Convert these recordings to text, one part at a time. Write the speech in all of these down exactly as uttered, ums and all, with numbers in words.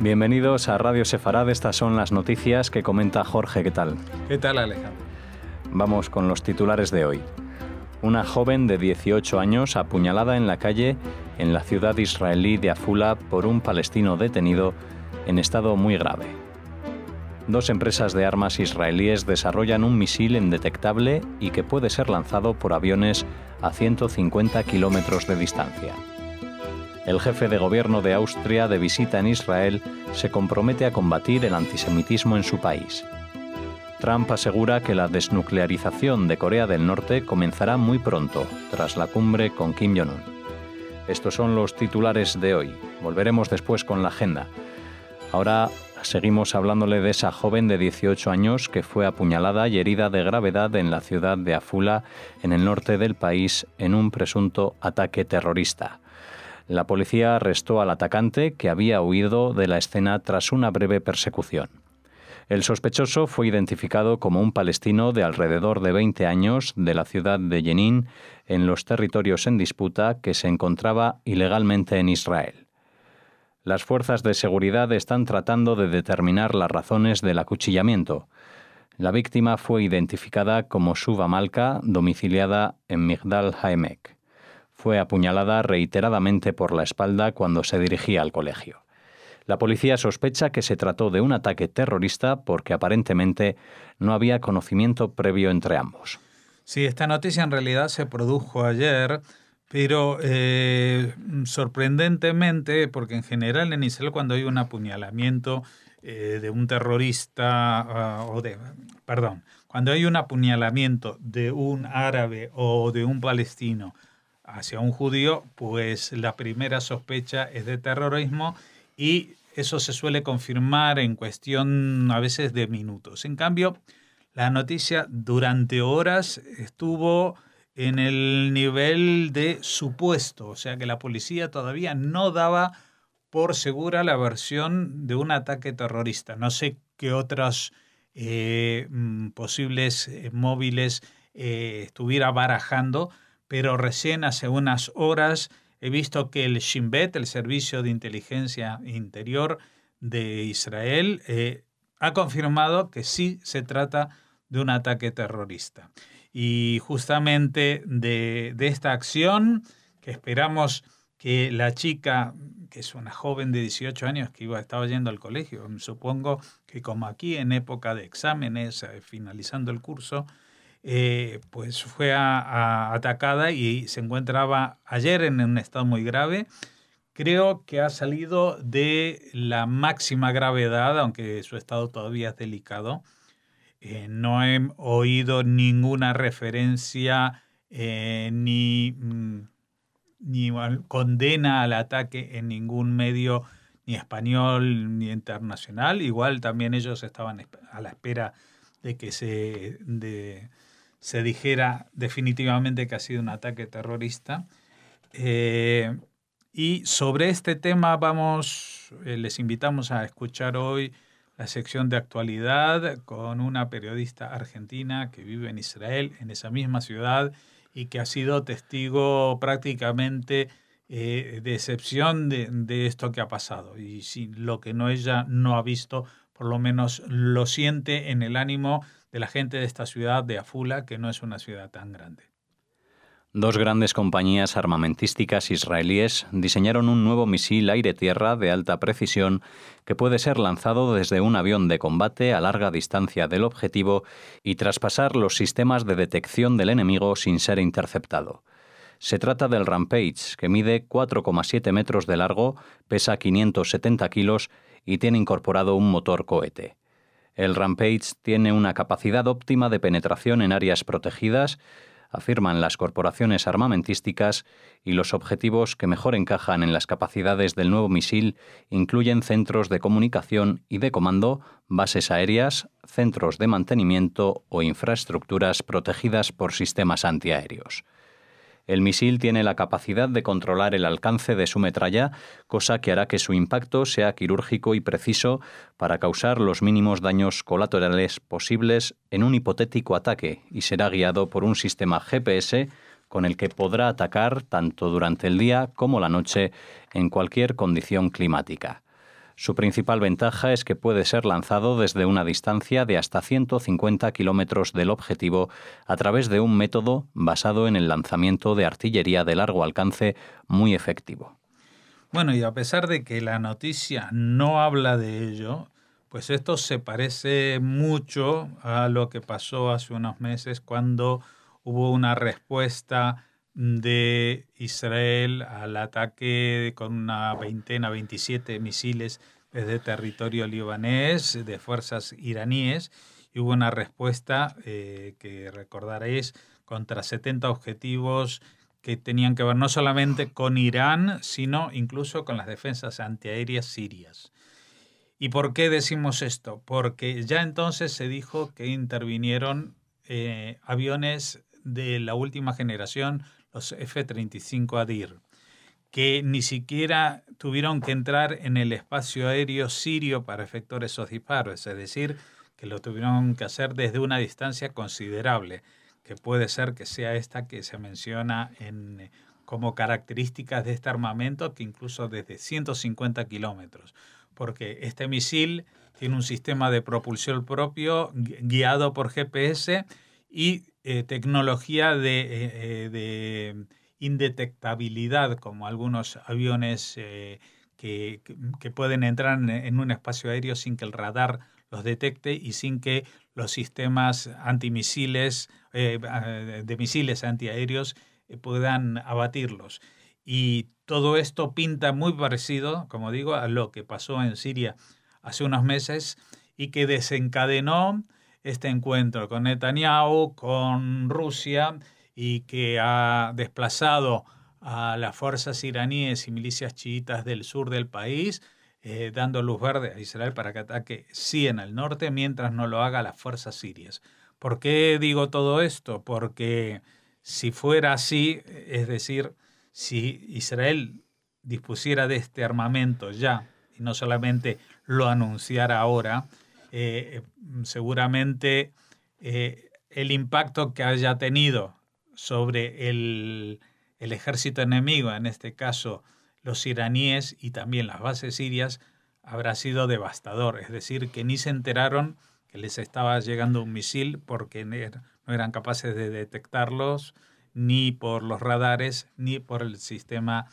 Bienvenidos a Radio Sefarad. Estas son las noticias que comenta Jorge. ¿Qué tal? ¿Qué tal, Alejandro? Vamos con los titulares de hoy. Una joven de dieciocho años apuñalada en la calle en la ciudad israelí de Afula por un palestino detenido en estado muy grave. Dos empresas de armas israelíes desarrollan un misil indetectable y que puede ser lanzado por aviones a ciento cincuenta kilómetros de distancia. El jefe de gobierno de Austria, de visita en Israel, se compromete a combatir el antisemitismo en su país. Trump asegura que la desnuclearización de Corea del Norte comenzará muy pronto, tras la cumbre con Kim Jong-un. Estos son los titulares de hoy. Volveremos después con la agenda. Ahora seguimos hablándole de esa joven de dieciocho años que fue apuñalada y herida de gravedad en la ciudad de Afula, en el norte del país, en un presunto ataque terrorista. La policía arrestó al atacante, que había huido de la escena tras una breve persecución. El sospechoso fue identificado como un palestino de alrededor de veinte años de la ciudad de Jenin, en los territorios en disputa, que se encontraba ilegalmente en Israel. Las fuerzas de seguridad están tratando de determinar las razones del acuchillamiento. La víctima fue identificada como Shuva Malka, domiciliada en Migdal Haemek. Fue apuñalada reiteradamente por la espalda cuando se dirigía al colegio. La policía sospecha que se trató de un ataque terrorista porque aparentemente no había conocimiento previo entre ambos. Sí, esta noticia en realidad se produjo ayer, pero eh, sorprendentemente, porque en general en Israel cuando hay un apuñalamiento eh, de un terrorista, uh, o de, perdón, cuando hay un apuñalamiento de un árabe o de un palestino hacia un judío, pues la primera sospecha es de terrorismo y eso se suele confirmar en cuestión a veces de minutos. En cambio, la noticia durante horas estuvo en el nivel de supuesto, o sea que la policía todavía no daba por segura la versión de un ataque terrorista. No sé qué otros eh, posibles eh, móviles eh, estuviera barajando, pero recién hace unas horas he visto que el Shin Bet, el Servicio de Inteligencia Interior de Israel, eh, ha confirmado que sí se trata de un ataque terrorista. Y justamente de, de esta acción, que esperamos que la chica, que es una joven de dieciocho años que iba, estaba yendo al colegio, supongo que como aquí en época de exámenes, eh, finalizando el curso, Eh, pues fue a, a, atacada y se encontraba ayer en un estado muy grave. Creo que ha salido de la máxima gravedad, aunque su estado todavía es delicado. Eh, no he oído ninguna referencia eh, ni, ni condena al ataque en ningún medio, ni español ni internacional. Igual también ellos estaban a la espera de que se... De, se dijera definitivamente que ha sido un ataque terrorista. Eh, y sobre este tema vamos, eh, les invitamos a escuchar hoy la sección de actualidad con una periodista argentina que vive en Israel, en esa misma ciudad, y que ha sido testigo prácticamente eh, de excepción de, de esto que ha pasado. Y si lo que no ella no ha visto, por lo menos lo siente en el ánimo de la gente de esta ciudad de Afula, que no es una ciudad tan grande. Dos grandes compañías armamentísticas israelíes diseñaron un nuevo misil aire-tierra de alta precisión que puede ser lanzado desde un avión de combate a larga distancia del objetivo y traspasar los sistemas de detección del enemigo sin ser interceptado. Se trata del Rampage, que mide cuatro coma siete metros de largo, pesa quinientos setenta kilos y tiene incorporado un motor cohete. El Rampage tiene una capacidad óptima de penetración en áreas protegidas, afirman las corporaciones armamentísticas, y los objetivos que mejor encajan en las capacidades del nuevo misil incluyen centros de comunicación y de comando, bases aéreas, centros de mantenimiento o infraestructuras protegidas por sistemas antiaéreos. El misil tiene la capacidad de controlar el alcance de su metralla, cosa que hará que su impacto sea quirúrgico y preciso para causar los mínimos daños colaterales posibles en un hipotético ataque, y será guiado por un sistema G P S con el que podrá atacar tanto durante el día como la noche en cualquier condición climática. Su principal ventaja es que puede ser lanzado desde una distancia de hasta ciento cincuenta kilómetros del objetivo a través de un método basado en el lanzamiento de artillería de largo alcance muy efectivo. Bueno, y a pesar de que la noticia no habla de ello, pues esto se parece mucho a lo que pasó hace unos meses cuando hubo una respuesta de Israel al ataque con una veintena, veintisiete misiles desde territorio libanés de fuerzas iraníes, y hubo una respuesta eh, que recordaréis contra setenta objetivos que tenían que ver no solamente con Irán, sino incluso con las defensas antiaéreas sirias. ¿Y por qué decimos esto? Porque ya entonces se dijo que intervinieron eh, aviones de la última generación, los F treinta y cinco Adir, que ni siquiera tuvieron que entrar en el espacio aéreo sirio para efectuar esos disparos, es decir, que lo tuvieron que hacer desde una distancia considerable, que puede ser que sea esta que se menciona en, como características de este armamento, que incluso desde ciento cincuenta kilómetros, porque este misil tiene un sistema de propulsión propio guiado por G P S y eh, tecnología de, eh, de indetectabilidad, como algunos aviones eh, que, que pueden entrar en, en un espacio aéreo sin que el radar los detecte y sin que los sistemas antimisiles, eh, de misiles antiaéreos eh, puedan abatirlos. Y todo esto pinta muy parecido, como digo, a lo que pasó en Siria hace unos meses y que desencadenó este encuentro con Netanyahu, con Rusia, y que ha desplazado a las fuerzas iraníes y milicias chiitas del sur del país, eh, dando luz verde a Israel para que ataque sí en el norte, mientras no lo haga las fuerzas sirias. ¿Por qué digo todo esto? Porque si fuera así, es decir, si Israel dispusiera de este armamento ya, y no solamente lo anunciara ahora, eh, seguramente eh, el impacto que haya tenido sobre el, el ejército enemigo, en este caso los iraníes y también las bases sirias, habrá sido devastador. Es decir, que ni se enteraron que les estaba llegando un misil porque no eran capaces de detectarlos ni por los radares ni por el sistema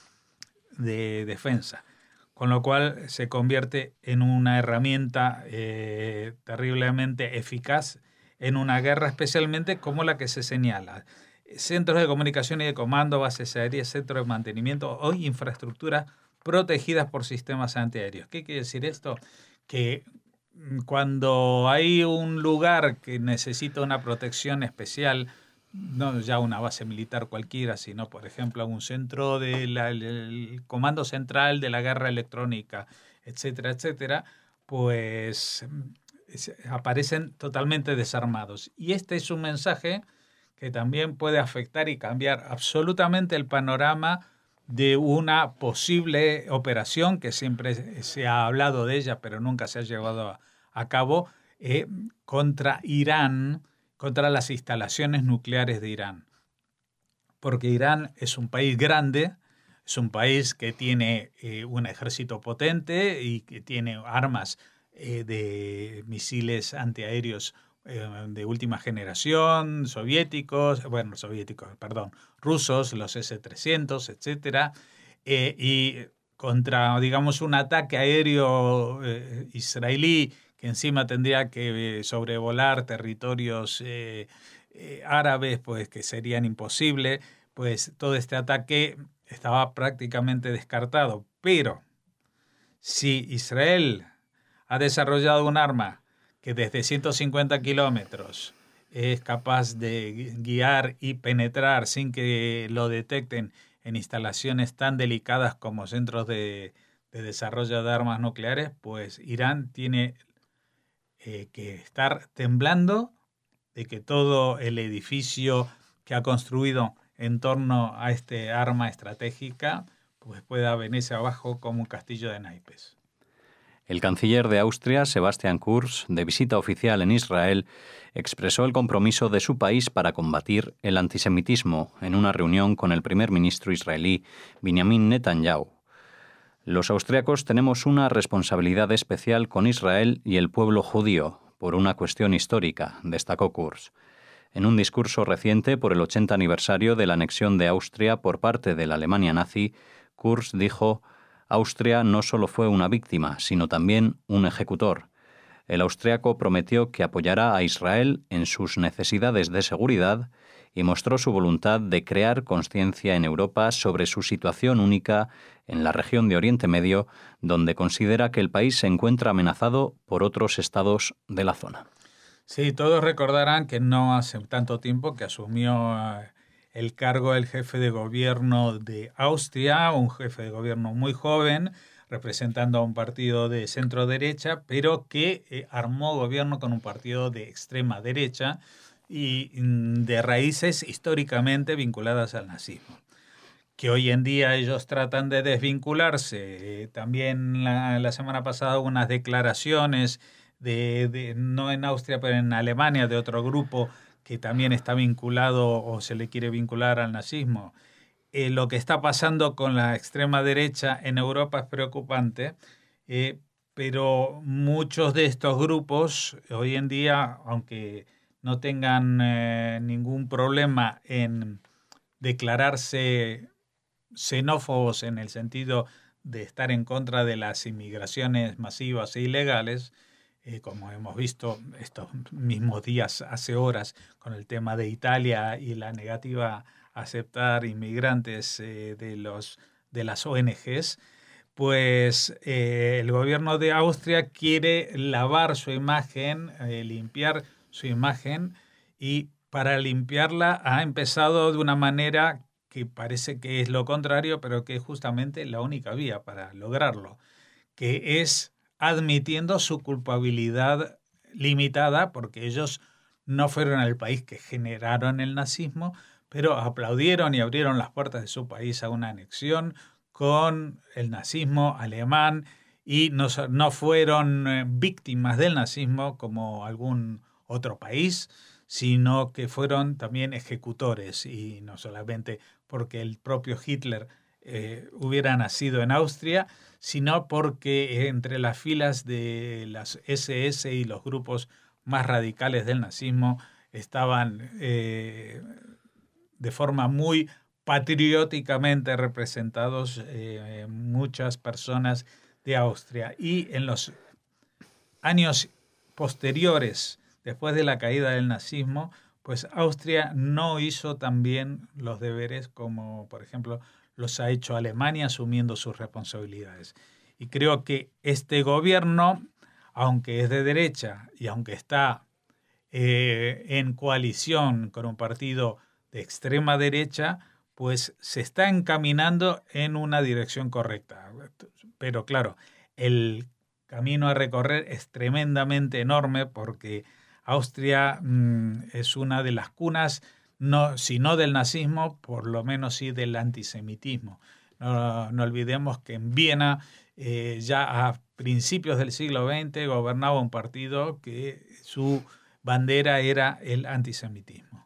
de defensa. Con lo cual se convierte en una herramienta eh, terriblemente eficaz en una guerra, especialmente como la que se señala. Centros de comunicación y de comando, bases aéreas, centros de mantenimiento o infraestructuras protegidas por sistemas antiaéreos. ¿Qué quiere decir esto? Que cuando hay un lugar que necesita una protección especial, no ya una base militar cualquiera, sino, por ejemplo, un centro del de comando central de la guerra electrónica, etcétera, etcétera, pues aparecen totalmente desarmados. Y este es un mensaje que también puede afectar y cambiar absolutamente el panorama de una posible operación que siempre se ha hablado de ella, pero nunca se ha llevado a, a cabo, eh, contra Irán, contra las instalaciones nucleares de Irán. Porque Irán es un país grande, es un país que tiene eh, un ejército potente y que tiene armas eh, de misiles antiaéreos eh, de última generación, soviéticos, bueno, soviéticos, perdón, rusos, los ese trescientos, etcétera, eh, y contra, digamos, un ataque aéreo eh, israelí que encima tendría que sobrevolar territorios eh, eh, árabes, pues que serían imposibles, pues todo este ataque estaba prácticamente descartado. Pero si Israel ha desarrollado un arma que desde ciento cincuenta kilómetros es capaz de guiar y penetrar sin que lo detecten en instalaciones tan delicadas como centros de, de desarrollo de armas nucleares, pues Irán tiene eh, que estar temblando de que todo el edificio que ha construido en torno a este arma estratégica pues pueda venirse abajo como un castillo de naipes. El canciller de Austria, Sebastian Kurz, de visita oficial en Israel, expresó el compromiso de su país para combatir el antisemitismo en una reunión con el primer ministro israelí Benjamin Netanyahu. Los austriacos tenemos una responsabilidad especial con Israel y el pueblo judío, por una cuestión histórica, destacó Kurz. En un discurso reciente por el ochenta aniversario de la anexión de Austria por parte de la Alemania nazi, Kurz dijo: «Austria no solo fue una víctima, sino también un ejecutor». El austriaco prometió que apoyará a Israel en sus necesidades de seguridad y mostró su voluntad de crear conciencia en Europa sobre su situación única en la región de Oriente Medio, donde considera que el país se encuentra amenazado por otros estados de la zona. Sí, todos recordarán que no hace tanto tiempo que asumió el cargo el jefe de gobierno de Austria, un jefe de gobierno muy joven, representando a un partido de centro derecha, pero que eh, armó gobierno con un partido de extrema derecha y de raíces históricamente vinculadas al nazismo. Que hoy en día ellos tratan de desvincularse. Eh, también la, la semana pasada hubo unas declaraciones de, de, no en Austria, pero en Alemania, de otro grupo que también está vinculado o se le quiere vincular al nazismo. Eh, lo que está pasando con la extrema derecha en Europa es preocupante, eh, pero muchos de estos grupos hoy en día, aunque no tengan eh, ningún problema en declararse xenófobos en el sentido de estar en contra de las inmigraciones masivas e ilegales, eh, como hemos visto estos mismos días, hace horas, con el tema de Italia y la negativa a aceptar inmigrantes eh, de, los, de las O N Ges, pues eh, el gobierno de Austria quiere lavar su imagen, eh, limpiar su imagen, y para limpiarla ha empezado de una manera que parece que es lo contrario, pero que es justamente la única vía para lograrlo, que es admitiendo su culpabilidad limitada, porque ellos no fueron el país que generaron el nazismo, pero aplaudieron y abrieron las puertas de su país a una anexión con el nazismo alemán y no, no fueron víctimas del nazismo como algún otro país, sino que fueron también ejecutores, y no solamente porque el propio Hitler eh, hubiera nacido en Austria, sino porque entre las filas de las ese ese y los grupos más radicales del nazismo estaban eh, de forma muy patrióticamente representados eh, muchas personas de Austria. Y en los años posteriores, después de la caída del nazismo, pues Austria no hizo tan bien los deberes como, por ejemplo, los ha hecho Alemania, asumiendo sus responsabilidades. Y creo que este gobierno, aunque es de derecha y aunque está eh, en coalición con un partido de extrema derecha, pues se está encaminando en una dirección correcta. Pero claro, el camino a recorrer es tremendamente enorme, porque Austria mmm, es una de las cunas, no, si no del nazismo, por lo menos sí del antisemitismo. No, no olvidemos que en Viena, eh, ya a principios del siglo veinte, gobernaba un partido que su bandera era el antisemitismo.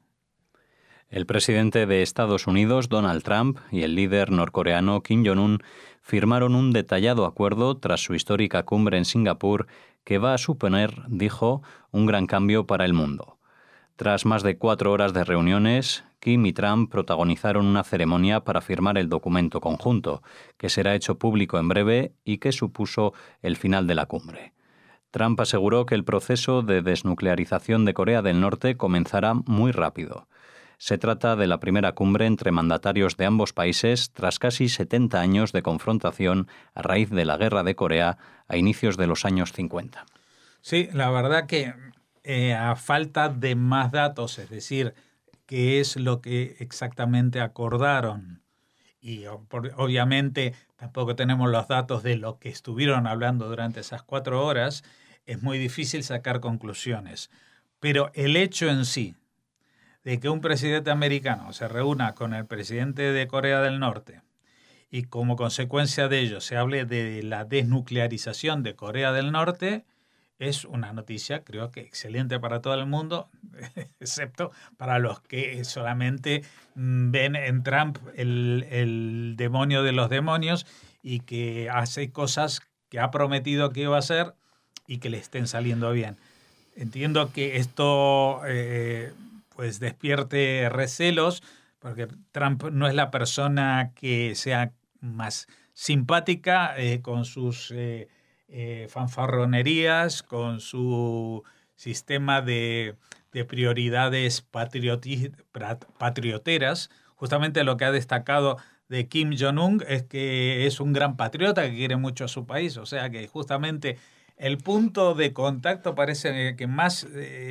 El presidente de Estados Unidos, Donald Trump, y el líder norcoreano Kim Jong-un firmaron un detallado acuerdo tras su histórica cumbre en Singapur que va a suponer, dijo, un gran cambio para el mundo. Tras más de cuatro horas de reuniones, Kim y Trump protagonizaron una ceremonia para firmar el documento conjunto, que será hecho público en breve y que supuso el final de la cumbre. Trump aseguró que el proceso de desnuclearización de Corea del Norte comenzará muy rápido. Se trata de la primera cumbre entre mandatarios de ambos países tras casi setenta años de confrontación a raíz de la Guerra de Corea a inicios de los años cincuenta. Sí, la verdad que eh, a falta de más datos, es decir, qué es lo que exactamente acordaron, y por, obviamente tampoco tenemos los datos de lo que estuvieron hablando durante esas cuatro horas, es muy difícil sacar conclusiones. Pero el hecho en sí de que un presidente americano se reúna con el presidente de Corea del Norte y como consecuencia de ello se hable de la desnuclearización de Corea del Norte, es una noticia, creo que excelente para todo el mundo, excepto para los que solamente ven en Trump el, el demonio de los demonios y que hace cosas que ha prometido que iba a hacer y que le estén saliendo bien. Entiendo que esto eh, pues despierte recelos, porque Trump no es la persona que sea más simpática eh, con sus eh, eh, fanfarronerías, con su sistema de, de prioridades patrioti- patrioteras. Justamente lo que ha destacado de Kim Jong-un es que es un gran patriota que quiere mucho a su país. O sea que justamente el punto de contacto parece que más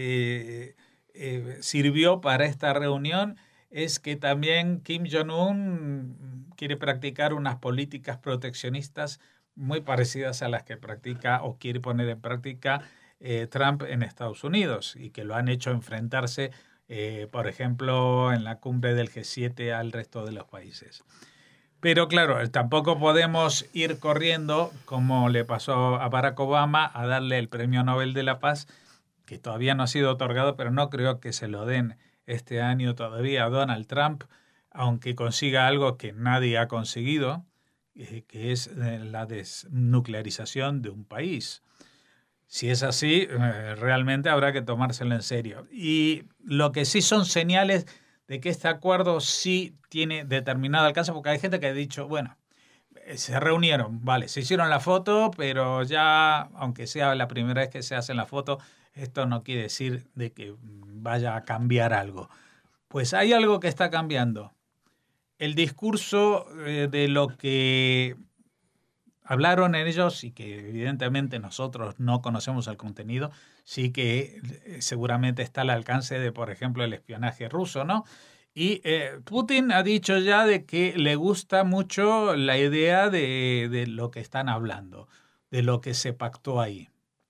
eh, eh, sirvió para esta reunión es que también Kim Jong-un quiere practicar unas políticas proteccionistas muy parecidas a las que practica o quiere poner en práctica eh, Trump en Estados Unidos y que lo han hecho enfrentarse, eh, por ejemplo, en la cumbre del G siete al resto de los países. Pero claro, tampoco podemos ir corriendo, como le pasó a Barack Obama, a darle el Premio Nobel de la Paz, que todavía no ha sido otorgado, pero no creo que se lo den este año todavía a Donald Trump, aunque consiga algo que nadie ha conseguido, eh, que es eh, la desnuclearización de un país. Si es así, eh, realmente habrá que tomárselo en serio. Y lo que sí son señales de que este acuerdo sí tiene determinado alcance, porque hay gente que ha dicho, bueno, se reunieron, vale, se hicieron la foto, pero ya, aunque sea la primera vez que se hace la foto, esto no quiere decir de que vaya a cambiar algo. Pues hay algo que está cambiando. El discurso eh, de lo que hablaron en ellos y que evidentemente nosotros no conocemos el contenido, sí que eh, seguramente está al alcance de, por ejemplo, el espionaje ruso, ¿no? Y eh, Putin ha dicho ya de que le gusta mucho la idea de, de lo que están hablando, de lo que se pactó ahí.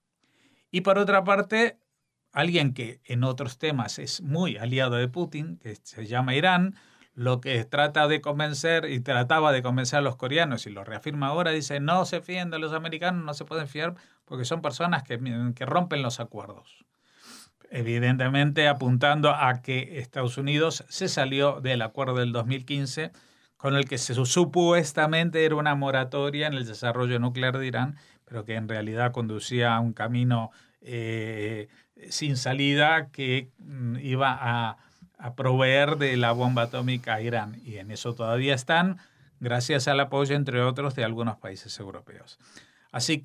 Y por otra parte, alguien que en otros temas es muy aliado de Putin, que se llama Irán, lo que trata de convencer y trataba de convencer a los coreanos y lo reafirma ahora, dice no se fíen de los americanos, no se pueden fiar porque son personas que, que rompen los acuerdos. Evidentemente apuntando a que Estados Unidos se salió del acuerdo del dos mil quince con el que se, supuestamente era una moratoria en el desarrollo nuclear de Irán, pero que en realidad conducía a un camino eh, sin salida que mm, iba a a proveer de la bomba atómica a Irán. Y en eso todavía están, gracias al apoyo, entre otros, de algunos países europeos. Así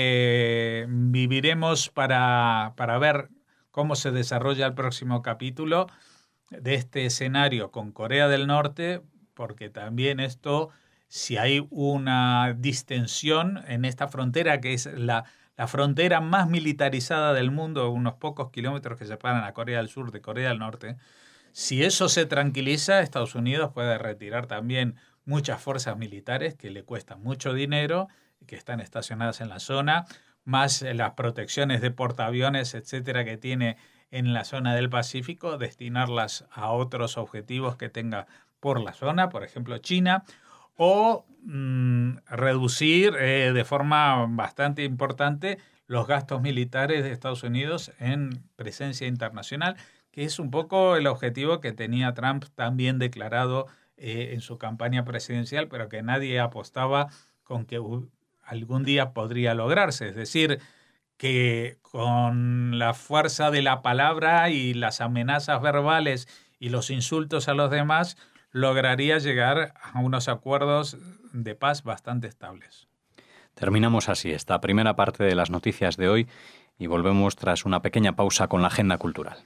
que viviremos para, para ver cómo se desarrolla el próximo capítulo de este escenario con Corea del Norte, porque también esto, si hay una distensión en esta frontera, que es la, la frontera más militarizada del mundo, unos pocos kilómetros que separan a Corea del Sur de Corea del Norte, si eso se tranquiliza, Estados Unidos puede retirar también muchas fuerzas militares que le cuestan mucho dinero, que están estacionadas en la zona, más las protecciones de portaaviones, etcétera, que tiene en la zona del Pacífico, destinarlas a otros objetivos que tenga por la zona, por ejemplo China, o mmm, reducir eh, de forma bastante importante los gastos militares de Estados Unidos en presencia internacional, que es un poco el objetivo que tenía Trump también declarado eh, en su campaña presidencial, pero que nadie apostaba con que uh, algún día podría lograrse. Es decir, que con la fuerza de la palabra y las amenazas verbales y los insultos a los demás, lograría llegar a unos acuerdos de paz bastante estables. Terminamos así esta primera parte de las noticias de hoy y volvemos tras una pequeña pausa con la agenda cultural.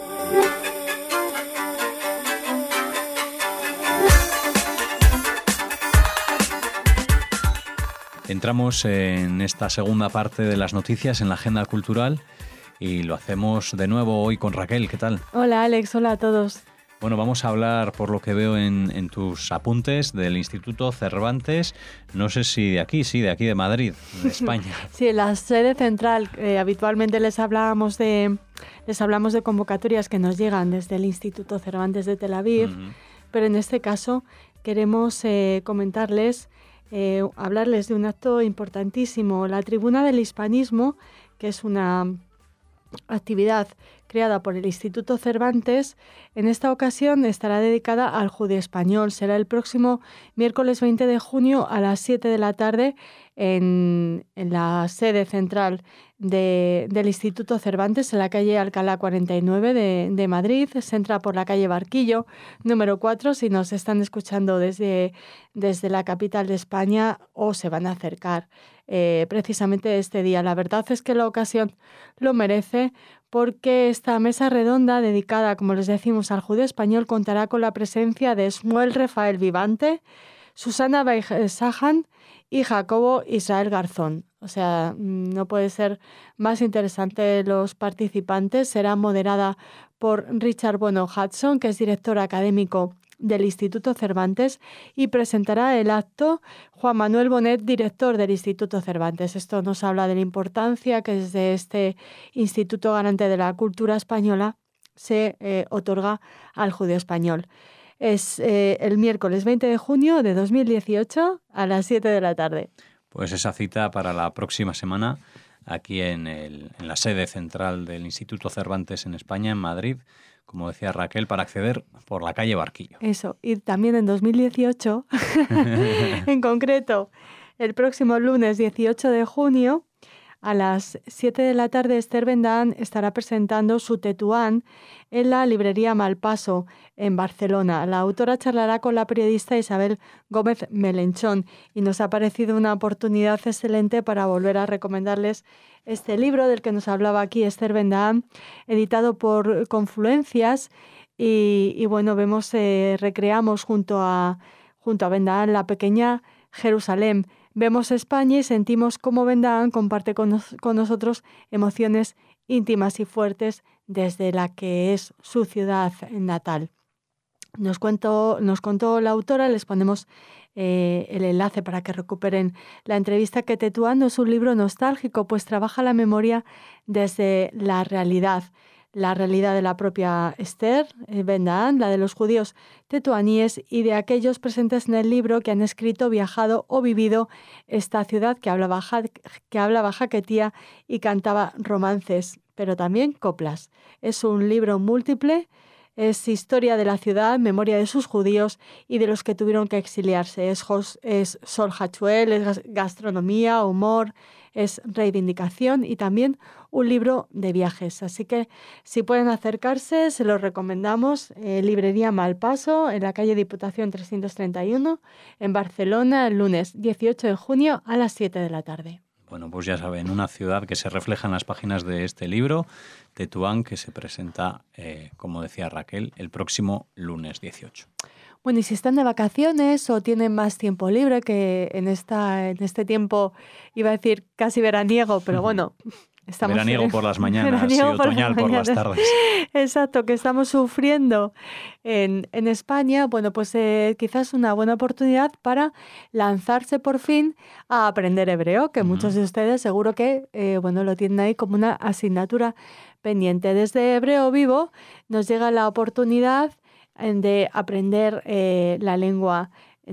Entramos en esta segunda parte de las noticias en la agenda cultural y lo hacemos de nuevo hoy con Raquel. ¿Qué tal? Hola Alex, hola a todos. Bueno, vamos a hablar, por lo que veo en, en tus apuntes, del Instituto Cervantes. No sé si de aquí, sí, de aquí de Madrid, de España. Sí, la sede central. Eh, habitualmente les hablábamos de les hablamos de convocatorias que nos llegan desde el Instituto Cervantes de Tel Aviv, uh-huh. Pero en este caso queremos eh, comentarles, eh, hablarles de un acto importantísimo, la Tribuna del Hispanismo, que es una actividad creada por el Instituto Cervantes, en esta ocasión estará dedicada al judío español. Será el próximo miércoles veinte de junio a las siete de la tarde en, en la sede central de, del Instituto Cervantes, en la calle Alcalá cuarenta y nueve de, de Madrid. Se entra por la calle Barquillo, número cuatro, si nos están escuchando desde, desde la capital de España o se van a acercar eh, precisamente este día. La verdad es que la ocasión lo merece, porque esta mesa redonda dedicada, como les decimos, al judío español contará con la presencia de Shmuel Rafael Vivante, Susana Baisajan y Jacobo Israel Garzón. O sea, no puede ser más interesante los participantes. Será moderada por Richard Bueno Hudson, que es director académico del Instituto Cervantes, y presentará el acto Juan Manuel Bonet, director del Instituto Cervantes. Esto nos habla de la importancia que desde este Instituto Garante de la Cultura Española se eh, otorga al judío español. Es eh, el miércoles veinte de junio de dos mil dieciocho a las siete de la tarde. Pues esa cita para la próxima semana aquí en, el, en la sede central del Instituto Cervantes en España, en Madrid, como decía Raquel, para acceder por la calle Barquillo. Eso, y también en dos mil dieciocho, en concreto, el próximo lunes dieciocho de junio, a las siete de la tarde, Esther Bendaán estará presentando su Tetuán en la librería Malpaso, en Barcelona. La autora charlará con la periodista Isabel Gómez Melenchón y nos ha parecido una oportunidad excelente para volver a recomendarles este libro del que nos hablaba aquí Esther Bendaán, editado por Confluencias. Y, y bueno, vemos, eh, recreamos junto a, junto a Bendaán la pequeña Jerusalén. Vemos España y sentimos cómo Bendaán comparte con, nos, con nosotros emociones íntimas y fuertes desde la que es su ciudad natal. Nos, cuento, nos contó la autora, les ponemos eh, el enlace para que recuperen la entrevista, que Tetuán no es un libro nostálgico, pues trabaja la memoria desde la realidad. La realidad de la propia Esther Bendaán, la de los judíos tetuaníes y de aquellos presentes en el libro que han escrito, viajado o vivido esta ciudad que hablaba, que hablaba jaquetía y cantaba romances, pero también coplas. Es un libro múltiple, es historia de la ciudad, memoria de sus judíos y de los que tuvieron que exiliarse. Es, es Sol Hachuel, es gastronomía, humor, es reivindicación y también un libro de viajes. Así que si pueden acercarse, se los recomendamos. Eh, Librería Malpaso, en la calle Diputación trescientos treinta y uno, en Barcelona, el lunes dieciocho de junio a las siete de la tarde. Bueno, pues ya saben, una ciudad que se refleja en las páginas de este libro, Tetuán, que se presenta, eh, como decía Raquel, el próximo lunes dieciocho. Bueno, y si están de vacaciones o tienen más tiempo libre, que en esta en este tiempo iba a decir casi veraniego, pero bueno, estamos veraniego en, por las mañanas y otoñal por las, por las tardes. Exacto, que estamos sufriendo en, en España. Bueno, pues eh, quizás una buena oportunidad para lanzarse por fin a aprender hebreo, que uh-huh. muchos de ustedes seguro que eh, bueno, lo tienen ahí como una asignatura pendiente. Desde Hebreo Vivo nos llega la oportunidad de aprender eh, la lengua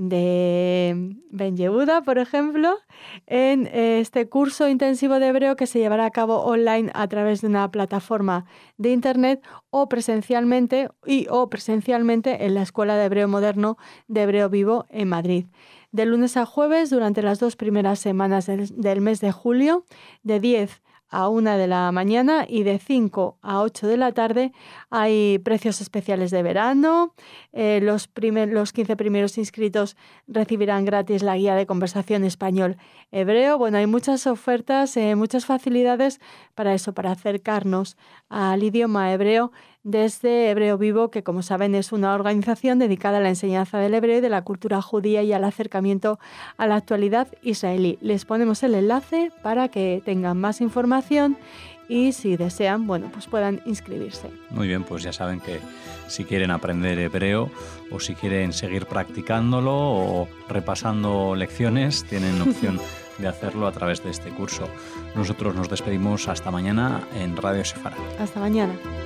de Ben Yehuda, por ejemplo, en este curso intensivo de hebreo que se llevará a cabo online a través de una plataforma de internet o presencialmente y o presencialmente en la Escuela de Hebreo Moderno de Hebreo Vivo en Madrid. De lunes a jueves, durante las dos primeras semanas del, del mes de julio, de diez a una de la mañana y de cinco a ocho de la tarde, hay precios especiales de verano. Eh, los, primer, los quince primeros inscritos recibirán gratis la guía de conversación español-hebreo. Bueno, hay muchas ofertas, eh, muchas facilidades para eso, para acercarnos al idioma hebreo desde Hebreo Vivo, que como saben es una organización dedicada a la enseñanza del hebreo y de la cultura judía y al acercamiento a la actualidad israelí. Les ponemos el enlace para que tengan más información y si desean, bueno, pues puedan inscribirse. Muy bien, pues ya saben que si quieren aprender hebreo o si quieren seguir practicándolo o repasando lecciones, tienen opción de hacerlo a través de este curso. Nosotros nos despedimos hasta mañana en Radio Sefarad. Hasta mañana.